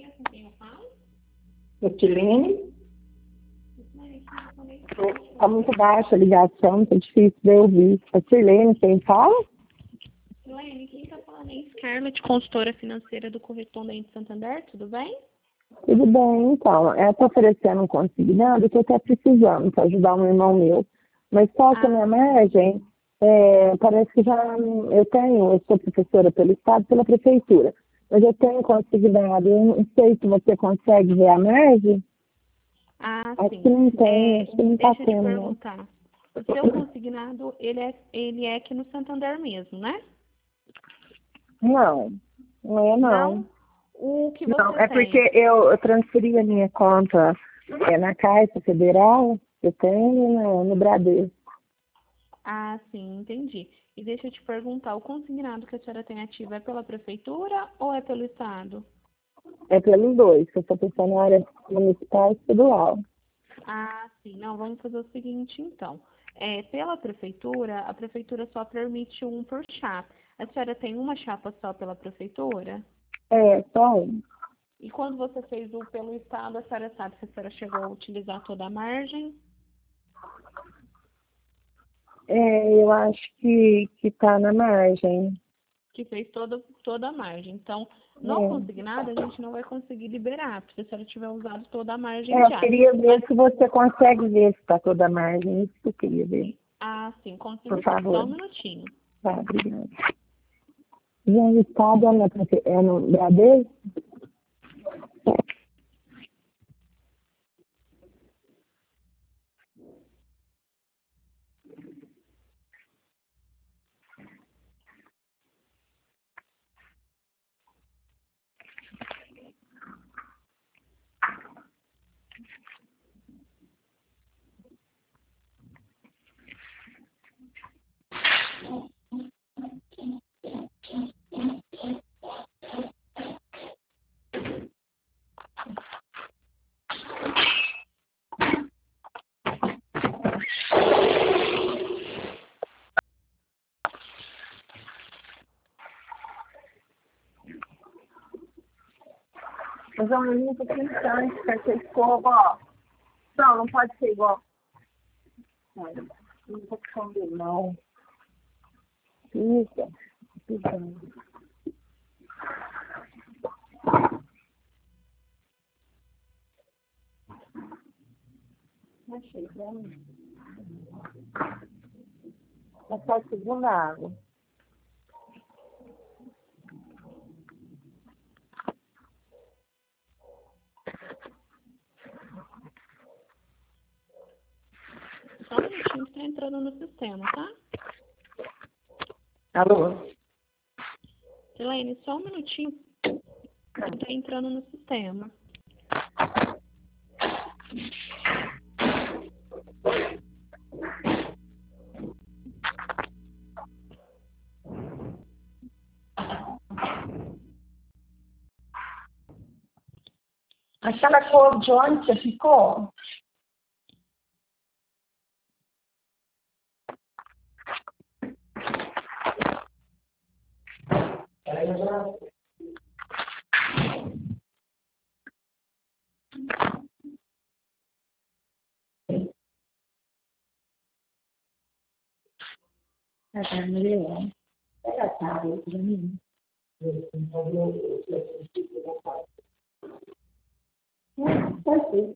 Etilene? Está muito baixa a ligação, está difícil de eu ouvir. A Sirlene, quem fala? Silene, quem está falando é Scarlett, consultora financeira do Correspondente Santander, tudo bem? Tudo bem, então. Eu estou oferecendo um consignado que eu estou precisando para ajudar um irmão meu. Mas só que a minha margem, parece que já eu sou professora pelo Estado, pela Prefeitura. Mas eu tenho consignado, eu não sei se você consegue ver a margem. Acho Sim. que não tem, acho que não está Deixa eu te tendo. perguntar. O seu consignado, ele é aqui no Santander mesmo, né? Não, não é não. Não? O que Não, você é tem? porque eu transferi a minha conta na Caixa Federal, eu tenho no Bradesco. Sim, entendi. E deixa eu te perguntar, o consignado que a senhora tem ativo é pela Prefeitura ou é pelo Estado? É pelos dois, que eu estou pensando na área municipal e estadual. Sim. Não, vamos fazer o seguinte, então. Pela Prefeitura, a Prefeitura só permite um por chapa. A senhora tem uma chapa só pela Prefeitura? Só um. E quando você fez o pelo Estado, a senhora sabe se a senhora chegou a utilizar toda a margem? Eu acho que está na margem. Que fez toda a margem. Então, no consignado, a gente não vai conseguir liberar, se a senhora tiver usado toda a margem Eu já. queria ver se você consegue ver se está toda a margem. Isso que eu queria ver. Sim, consigo Por sim. favor. Só um minutinho. Tá, obrigada. E o Estado é no Bradesco? Mas é um limpo interessante, que essa escova, ó. Não pode ser igual. Não vou esconder, não. Isso. Achei, pra mim. É só a segunda água. Só um minutinho que está entrando no sistema, tá? Alô? Silene, só um minutinho que está entrando no sistema. Aquela cor de onde você ficou? Pega a chave pra mim. Pode ser.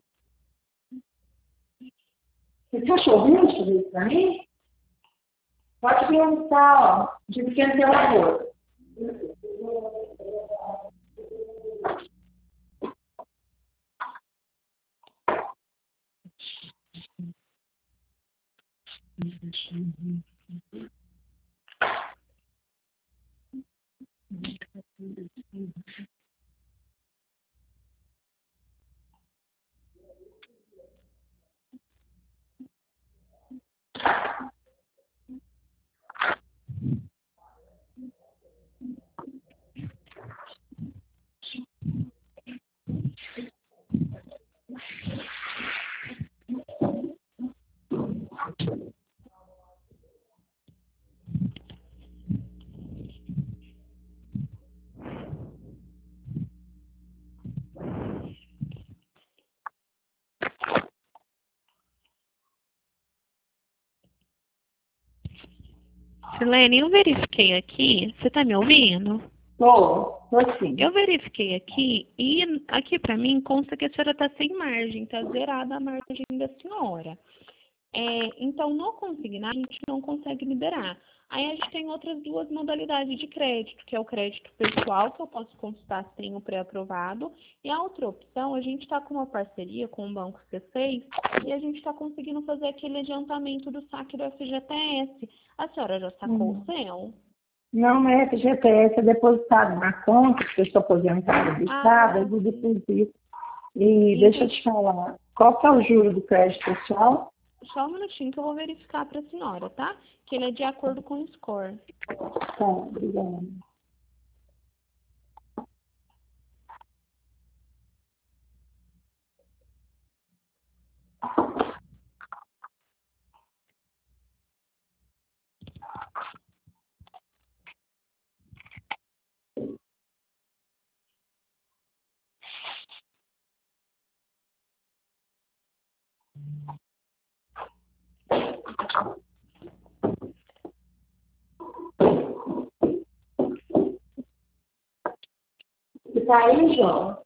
Esse cachorrinho fazer isso pra mim? Pode perguntar, ó, de pequeno zelador. Silene, eu verifiquei aqui, você está me ouvindo? Tô sim. Eu verifiquei aqui e aqui para mim consta que a senhora está sem margem, está zerada a margem da senhora. Então, no consignado, a gente não consegue liberar. Aí a gente tem outras duas modalidades de crédito, que é o crédito pessoal, que eu posso consultar se tem o pré-aprovado, e a outra opção, a gente está com uma parceria com o Banco C6 e a gente está conseguindo fazer aquele adiantamento do saque do FGTS. A senhora já sacou o seu? Não é FGTS, é depositado na conta, porque eu sou aposentada do Estado, eu Sim. deposito. E deixa eu te falar, qual que é o juro do crédito pessoal? Só um minutinho que eu vou verificar para a senhora, tá? Que ele é de acordo com o score. Tá, obrigada. Você tá aí, João?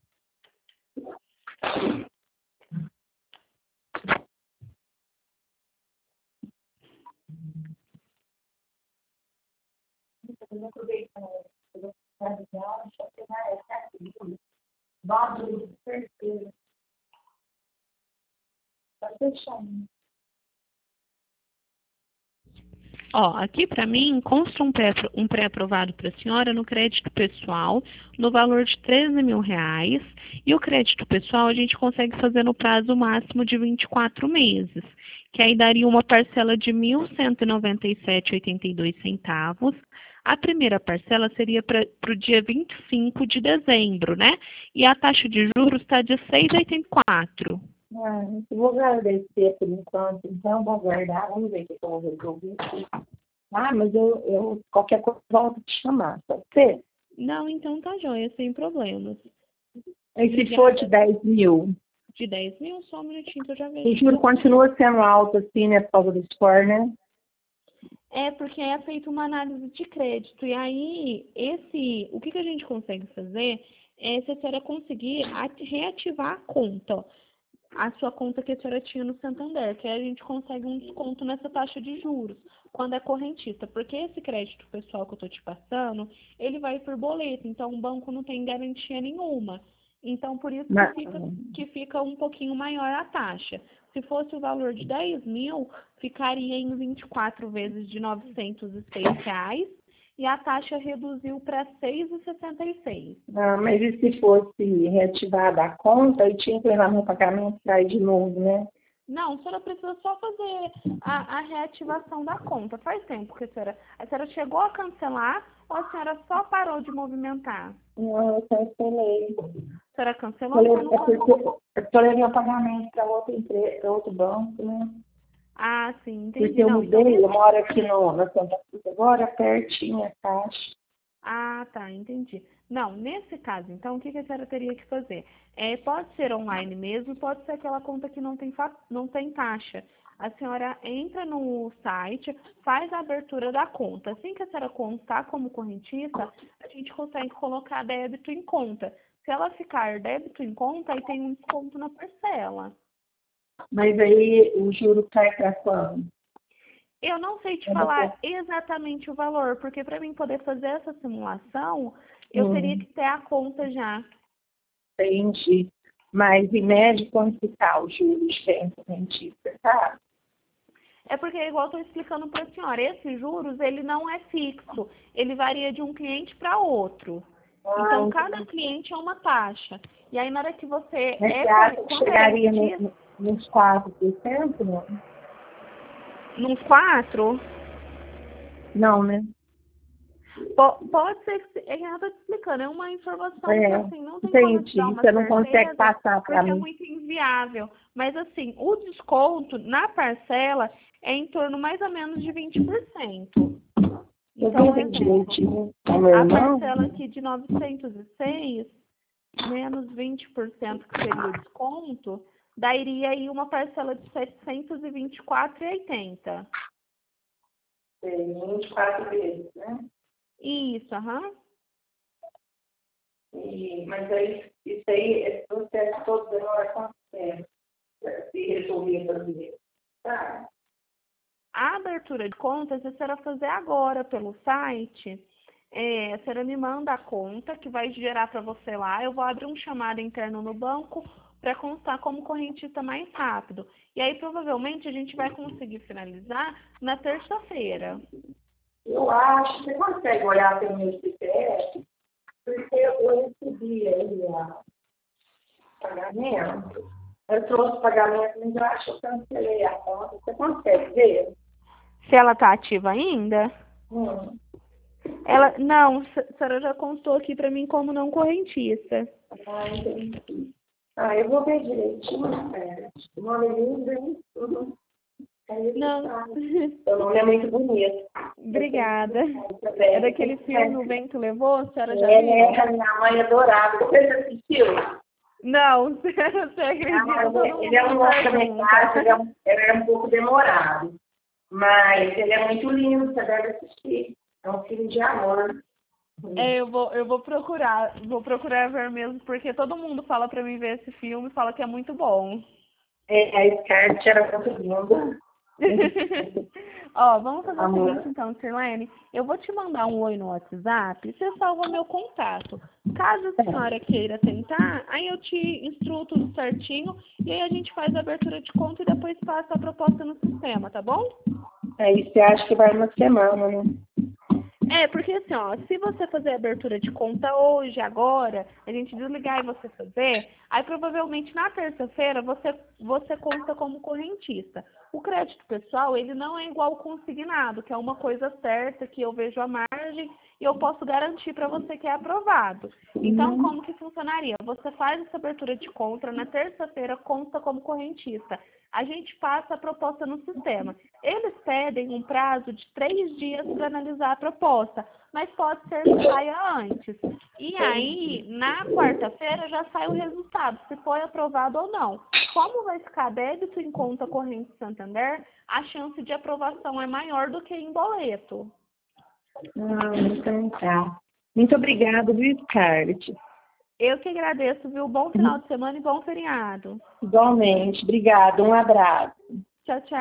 Tá fechando. Ó, aqui para mim consta um pré-aprovado para a senhora no crédito pessoal no valor de R$ 13.000 e o crédito pessoal a gente consegue fazer no prazo máximo de 24 meses, que aí daria uma parcela de R$ 1.197,82. A primeira parcela seria para o dia 25 de dezembro, né? E a taxa de juros está de 6,84. Eu vou agradecer por enquanto, então vou guardar, vamos ver o que eu vou resolver aqui. Mas eu qualquer coisa volto te chamar, pode ser? Não, então tá joia, sem problemas. E se for de 10 mil? De 10 mil, só um minutinho que eu já O vejo. juro continua sendo alto, assim, né, por causa do score, né? É porque é feita uma análise de crédito. E aí, o que a gente consegue fazer é se a senhora conseguir reativar a conta, a sua conta que a senhora tinha no Santander, que aí a gente consegue um desconto nessa taxa de juros, quando é correntista. Porque esse crédito pessoal que eu estou te passando, ele vai por boleto, então o banco não tem garantia nenhuma. Então, por isso Mas, que fica um pouquinho maior a taxa. Se fosse o valor de 10 mil, ficaria em 24 vezes de R$ 906 e a taxa reduziu para 6,66. mas e se fosse reativada a conta e tinha que levar meu pagamento para ir de novo, né? Não, a senhora precisa só fazer a reativação da conta. Faz tempo que a senhora chegou a cancelar ou a senhora só parou de movimentar? Não, eu cancelei. A senhora cancelou, então não cancelou. Eu levei o pagamento para outra empresa, para outro banco, né? Ah, sim, entendi. Porque eu Não, então mudei, eu moro aqui na Santa Cruz agora, pertinho a taxa. Ah, tá, entendi. Não, nesse caso, então, o que a senhora teria que fazer? Pode ser online mesmo, pode ser aquela conta que não tem taxa. A senhora entra no site, faz a abertura da conta. Assim que a senhora constar como correntista, a gente consegue colocar débito em conta. Se ela ficar débito em conta, aí tem um desconto na parcela. Mas aí o juro cai para quando? Eu não sei te É depois. falar exatamente o valor, porque para mim poder fazer essa simulação, eu teria Hum, que ter a conta já. entendi. Mas em média, quanto que tá o juro de rentista, tá? É porque, igual eu estou explicando para a senhora, esses juros, ele não é fixo. Ele varia de um cliente para outro. Então, cada Entendi. cliente é uma taxa. E aí, na hora que você Mas você acha que quando é chegaria correntista, nos 4%, não? nos 4, Não, né? pode ser que, é que eu estou te explicando, é uma informação que, É, assim, não tem como eu te dar entendi. uma Você não consegue certeza, passar para porque é mim. muito inviável. Mas, assim, o desconto na parcela é em torno mais ou menos de 20%. Eu Então, vou um ver exemplo, direitinho com meu a irmão. parcela aqui de 906 menos 20% que seria o desconto, daria aí uma parcela de R$ 724,80. Tem 24 vezes, né? Isso, aham. Mas aí, isso aí, esse processo todo demora quanto tempo? Se resolver fazer, tá? A abertura de contas, a senhora fazer agora pelo site. A senhora me manda a conta que vai gerar para você lá. Eu vou abrir um chamado interno no banco para constar como correntista mais rápido. E aí, provavelmente, a gente vai conseguir finalizar na terça-feira. Eu acho que você consegue olhar pelo meu CPF, porque eu recebi aí o pagamento. Eu trouxe o pagamento, mas eu acho que eu cancelei a conta. Você consegue ver? Se ela está ativa ainda? Hum. Ela, não, a senhora já constou aqui para mim como não correntista. Entendi. Eu vou ver direitinho, cara. O nome é lindo, hein? Uhum. Não. Seu nome é muito bonito. Obrigada. É daquele filme O Vento Levou? A senhora já viu? A minha mãe adorava. Você já assistiu? Não, você acredita? Ele é um outro da minha casa, ele é um pouco demorado. Mas ele é muito lindo, você deve assistir. É um filme de amor. Eu vou procurar ver mesmo, porque todo mundo fala pra mim ver esse filme e fala que é muito bom. A Scarlett era muito linda. Ó, vamos fazer o seguinte então, Sirlene. Eu vou te mandar um oi no WhatsApp, você salva meu contato. Caso a senhora queira tentar, aí eu te instruo tudo certinho e aí a gente faz a abertura de conta e depois passa a proposta no sistema, tá bom? Aí você acha que vai uma semana, né? Porque assim, ó, se você fazer a abertura de conta hoje, agora, a gente desligar e você fazer, aí provavelmente na terça-feira você conta como correntista. O crédito pessoal, ele não é igual ao consignado, que é uma coisa certa, que eu vejo a margem e eu posso garantir para você que é aprovado. Então, como que funcionaria? Você faz essa abertura de conta, na terça-feira conta como correntista. A gente passa a proposta no sistema. Eles pedem um prazo de 3 dias para analisar a proposta, mas pode ser que saia antes. E aí, na quarta-feira, já sai o resultado, se foi aprovado ou não. Como vai ficar débito em conta corrente Santander, a chance de aprovação é maior do que em boleto. Então tá. Muito obrigada, viu, Scarlett? Eu que agradeço, viu? Bom final de semana e bom feriado. Igualmente. Obrigada. Um abraço. Tchau, tchau.